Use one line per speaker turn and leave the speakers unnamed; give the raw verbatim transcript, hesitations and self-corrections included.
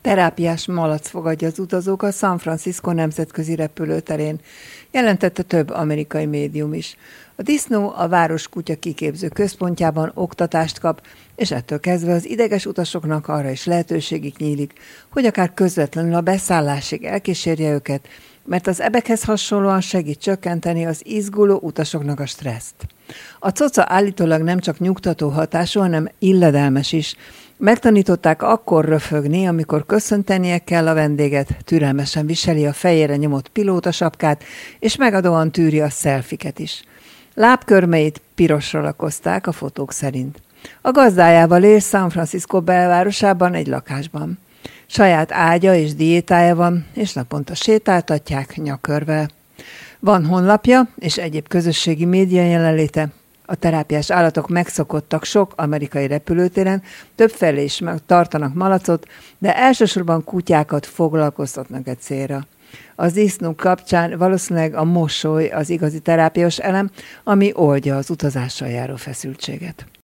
Terápiás malac fogadja az utazókat San Francisco nemzetközi repülőterén, jelentette több amerikai médium is. A disznó a város kutya kiképző központjában oktatást kap, és ettől kezdve az ideges utasoknak arra is lehetőségük nyílik, hogy akár közvetlenül a beszállásig elkísérje őket, mert az ebekhez hasonlóan segít csökkenteni az izguló utasoknak a stresszt. A coca állítólag nem csak nyugtató hatású, hanem illedelmes is. Megtanították akkor röfögni, amikor köszöntenie kell a vendéget, türelmesen viseli a fejére nyomott pilótasapkát, és megadóan tűri a szelfiket is. Lábkörmeit pirosra lakozták a fotók szerint. A gazdájával él San Francisco belvárosában egy lakásban. Saját ágya és diétája van, és naponta sétáltatják nyakörvel. Van honlapja és egyéb közösségi média jelenléte. A terápiás állatok megszokottak sok amerikai repülőtéren, többfelé is tartanak malacot, de elsősorban kutyákat foglalkoztatnak egy célra. Az disznó kapcsán valószínűleg a mosoly az igazi terápiás elem, ami oldja az utazással járó feszültséget.